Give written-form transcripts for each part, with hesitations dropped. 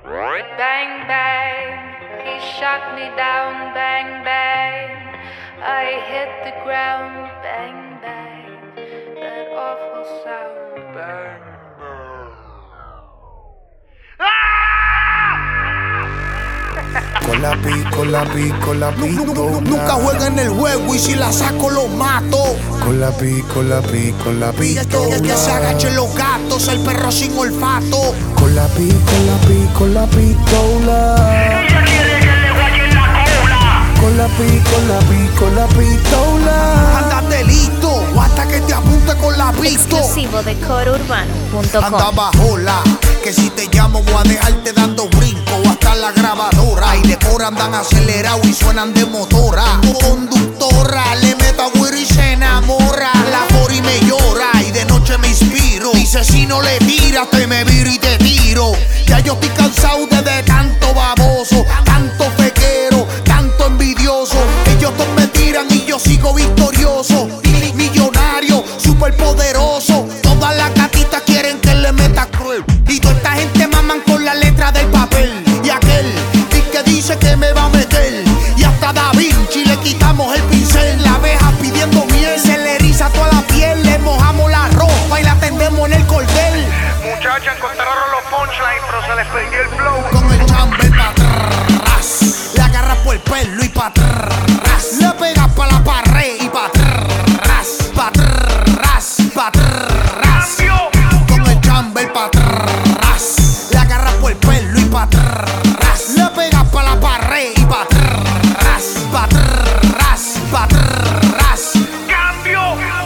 Bang, bang, he shot me down, bang, bang. I hit the ground, bang, bang. That awful sound, bang, bang. Con la pistola. Nunca juega en el juego y si la saco lo mato. Con la pistola. Que se agachen los gatos, el perro sin olfato. Con la pistola. Ella quiere que le guayen la cola. Con la pistola. Andate listo o hasta que te apunte con la pistola. Exclusivo de corourbano.com. Anda bajola, que si te llamo voy a dejarte dando brinco hasta la grabadora. Y de cora andan acelerados y suenan de motora. Conductora, le meto a Wiri y se enamora. La Fori me llora y de noche me inspiro. Dice si no le tiras te me viro y te tiro. Ya yo estoy cansado de tanto baboso, tanto fequero, tanto envidioso. Ellos todos me tiran y yo sigo victorioso. Millonario, superpoderoso. Todas las gatitas quieren que le meta cruel. Y toda esta gente maman con la letra del papel. Y aquel que dice que me va a meter. Y hasta Da Vinci le quitamos el pincel. La abeja pidiendo miel, se le eriza toda la piel. Le mojamos la ropa y la tendemos en el cordel. Muchachas encontraron los punchlines, pero se les perdió el flow. Con el chamber pa' atrás, le agarras por el pelo y pa' atrás. Le pegas pa' la pared y pa' atrás, pa' atrás, pa' atrás. Con el chamber pa' atrás, le agarras por el pelo y pa' atrás. Le pegas pa' la pared y pa' atrás, pa' atrás, pa' atrás. ¡Cambio!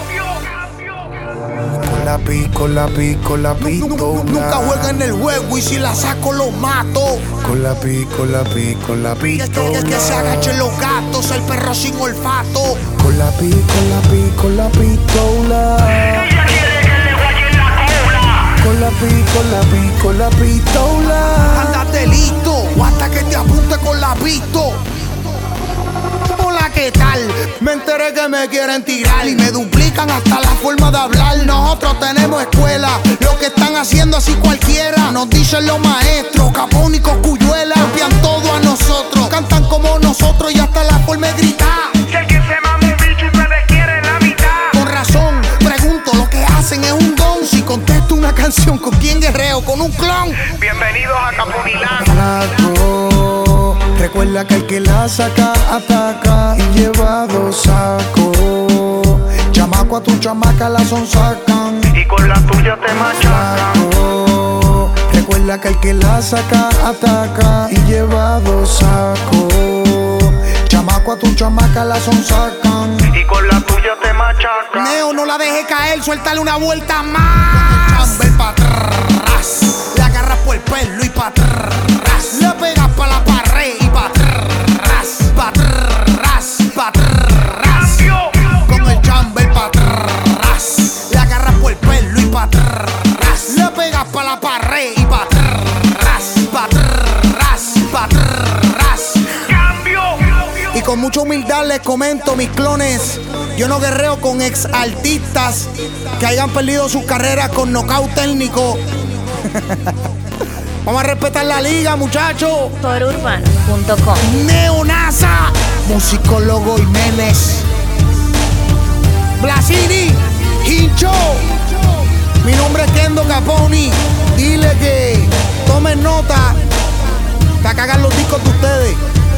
Con la pistola. Nunca juega en el juego y si la saco lo mato. Con la pistola. Que se agachen los gatos, el perro sin olfato. Con la pistola. Ella quiere que le guayen la cola. Con la pistola. Andate listo o hasta que te apunte con la pistola. Hola, ¿qué tal? Me enteré que me quieren tirar y me duplican hasta la forma de hablar. Nosotros tenemos escuela, lo que están haciendo así cualquiera. Nos dicen los maestros, Capone y Cosculluela. Copian todo a nosotros, cantan como nosotros y hasta la forma de gritar. Si alguien se mama un bicho y ustedes quieren la mitad. Con razón, pregunto, lo que hacen es un don. Si contesto una canción, ¿con quién guerreo? ¿Con un clon? Bienvenidos a Caponilán. Flaco, recuerda que el que la saca ataca y lleva dos sacos. Chamaco a tu chamaca la sonsacan. Y con la tuya te machacan. Flaco, recuerda que el que la saca ataca y lleva dos sacos. Chamaco a tu chamaca la sonsacan. Y con la tuya te machacan. Neo, no la deje caer, suéltale una vuelta más. Chamber pa' atrás, le agarras por el pelo y pa' atrás. Le pegas pa' la pared y pa' atrás, pa' atrás, pa' atrás. Con el chamber pa' atrás, le agarras por el pelo y pa' atrás. Le pegas pa' la pared y pa' atrás, pa' atrás, pa' atrás. ¡Cambio! Y con mucha humildad les comento, mis clones, yo no guerreo con ex artistas que hayan perdido sus carreras con nocaut técnico. Vamos a respetar la liga, muchachos. corourbano.com. Neonasa, musicólogo Jiménez, Blasini, Hincho. Mi nombre es Kendo Capone. Dile que tomen nota para cagar los discos de ustedes.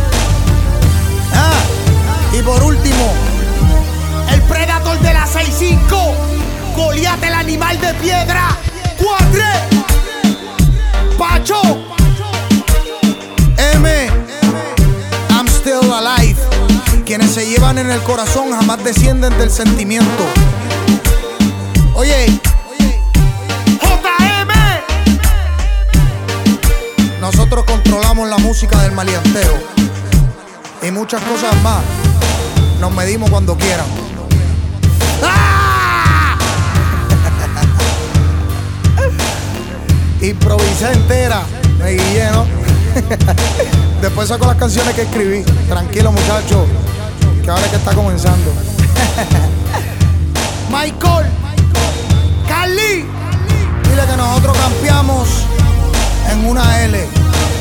Y por último, el Predator de la 6-5, Goliat el animal de piedra, Cuadre, Pacho, M, I'm still alive. Quienes se llevan en el corazón jamás descienden del sentimiento. Oye, JM, nosotros controlamos la música del maleanteo y muchas cosas más. Nos medimos cuando quieran. ¡Ah! Improvisé entera, me guillé, ¿no? Después saco las canciones que escribí. Tranquilo, muchachos, que ahora es que está comenzando. Michael, Carly, dile que nosotros campeamos en una L.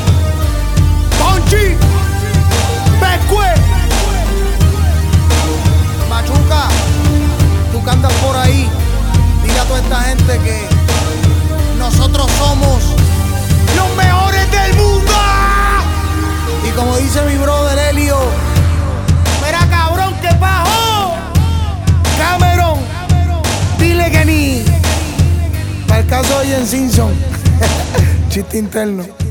toda esta gente que nosotros somos los mejores del mundo. Y como dice mi brother Helio, Mira, cabrón, ¿qué pasó? Cameron, dile que ni. Para el caso de Jen Simpson. Chiste interno.